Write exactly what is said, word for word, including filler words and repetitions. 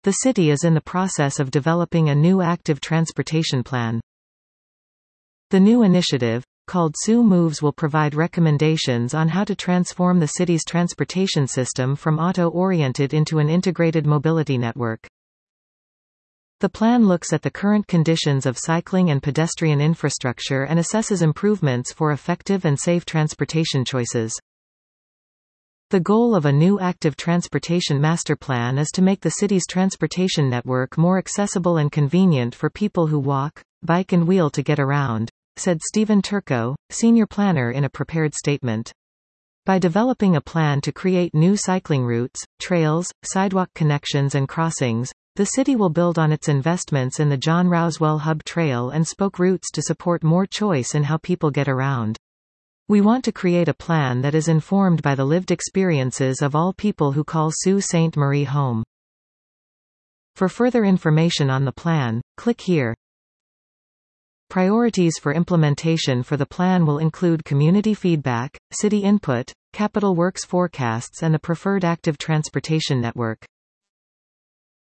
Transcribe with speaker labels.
Speaker 1: The city is in the process of developing a new active transportation plan. The new initiative, called S U Moves, will provide recommendations on how to transform the city's transportation system from auto-oriented into an integrated mobility network. The plan looks at the current conditions of cycling and pedestrian infrastructure and assesses improvements for effective and safe transportation choices. The goal of a new active transportation master plan is to make the city's transportation network more accessible and convenient for people who walk, bike and wheel to get around, said Stephen Turco, senior planner, in a prepared statement. By developing a plan to create new cycling routes, trails, sidewalk connections and crossings, the city will build on its investments in the John Rousewell Hub Trail and spoke routes to support more choice in how people get around. We want to create a plan that is informed by the lived experiences of all people who call Sault Ste. Marie home. For further information on the plan, click here. Priorities for implementation for the plan will include community feedback, city input, capital works forecasts and the preferred active transportation network.